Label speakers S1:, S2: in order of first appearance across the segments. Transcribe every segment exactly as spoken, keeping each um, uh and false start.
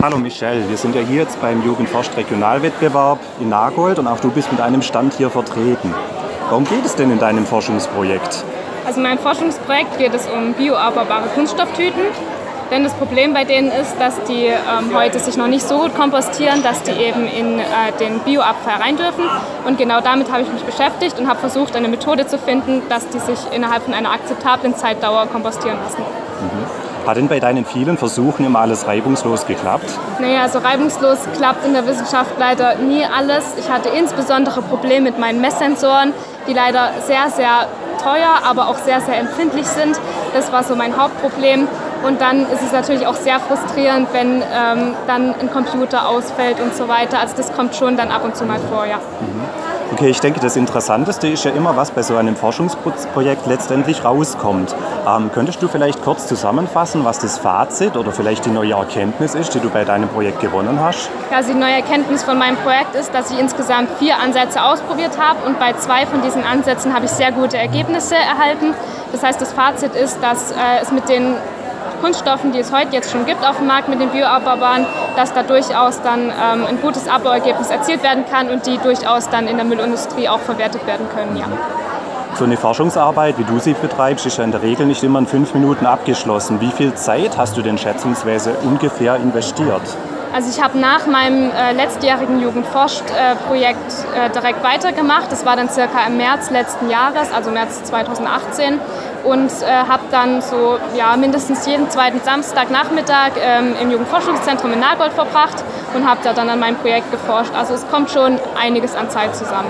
S1: Hallo Michelle, wir sind ja hier jetzt beim Jugendforscht Regionalwettbewerb in Nagold und auch du bist mit einem Stand hier vertreten. Worum geht es denn in deinem Forschungsprojekt?
S2: Also in meinem Forschungsprojekt geht es um bioabbaubare Kunststofftüten. Denn das Problem bei denen ist, dass die ähm, heute sich noch nicht so gut kompostieren, dass die eben in äh, den Bioabfall rein dürfen. Und genau damit habe ich mich beschäftigt und habe versucht, eine Methode zu finden, dass die sich innerhalb von einer akzeptablen Zeitdauer kompostieren lassen.
S1: Mhm. Hat denn bei deinen vielen Versuchen immer alles reibungslos geklappt?
S2: Naja, also reibungslos klappt in der Wissenschaft leider nie alles. Ich hatte insbesondere Probleme mit meinen Messsensoren, die leider sehr, sehr teuer, aber auch sehr, sehr empfindlich sind. Das war so mein Hauptproblem. Und dann ist es natürlich auch sehr frustrierend, wenn ähm, dann ein Computer ausfällt und so weiter. Also das kommt schon dann ab und zu mal vor, ja.
S1: Okay, ich denke, das Interessanteste ist ja immer, was bei so einem Forschungsprojekt letztendlich rauskommt. Ähm, könntest du vielleicht kurz zusammenfassen, was das Fazit oder vielleicht die neue Erkenntnis ist, die du bei deinem Projekt gewonnen hast?
S2: Ja, also die neue Erkenntnis von meinem Projekt ist, dass ich insgesamt vier Ansätze ausprobiert habe und bei zwei von diesen Ansätzen habe ich sehr gute Ergebnisse erhalten. Das heißt, das Fazit ist, dass äh, es mit den Kunststoffen, die es heute jetzt schon gibt auf dem Markt mit den Bioabbaubaren, dass da durchaus dann ähm, ein gutes Abbauergebnis erzielt werden kann und die durchaus dann in der Müllindustrie auch verwertet werden können. Ja.
S1: So eine Forschungsarbeit, wie du sie betreibst, ist ja in der Regel nicht immer in fünf Minuten abgeschlossen. Wie viel Zeit hast du denn schätzungsweise ungefähr investiert?
S2: Also ich habe nach meinem äh, letztjährigen Jugendforscht-Projekt äh, direkt weitergemacht. Das war dann circa im März letzten Jahres, also März zweitausendachtzehn. Und äh, habe dann so ja, mindestens jeden zweiten Samstagnachmittag ähm, im Jugendforschungszentrum in Nagold verbracht und habe da dann an meinem Projekt geforscht. Also es kommt schon einiges an Zeit zusammen.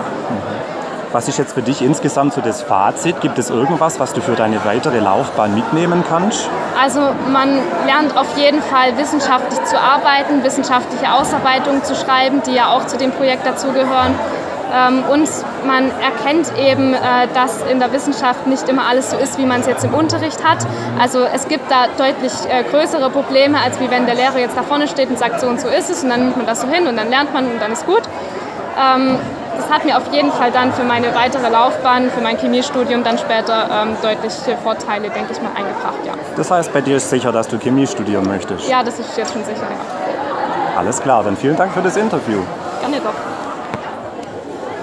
S1: Was ist jetzt für dich insgesamt so das Fazit? Gibt es irgendwas, was du für deine weitere Laufbahn mitnehmen kannst?
S2: Also man lernt auf jeden Fall wissenschaftlich zu arbeiten, wissenschaftliche Ausarbeitungen zu schreiben, die ja auch zu dem Projekt dazugehören. Und man erkennt eben, dass in der Wissenschaft nicht immer alles so ist, wie man es jetzt im Unterricht hat. Also es gibt da deutlich größere Probleme, als wie wenn der Lehrer jetzt da vorne steht und sagt, so und so ist es und dann nimmt man das so hin und dann lernt man und dann ist gut. Das hat mir auf jeden Fall dann für meine weitere Laufbahn, für mein Chemiestudium dann später deutliche Vorteile, denke ich mal, eingebracht. Ja.
S1: Das heißt, bei dir ist sicher, dass du Chemie studieren möchtest?
S2: Ja, das ist jetzt schon sicher, ja.
S1: Alles klar, dann vielen Dank für das Interview.
S2: Gerne doch.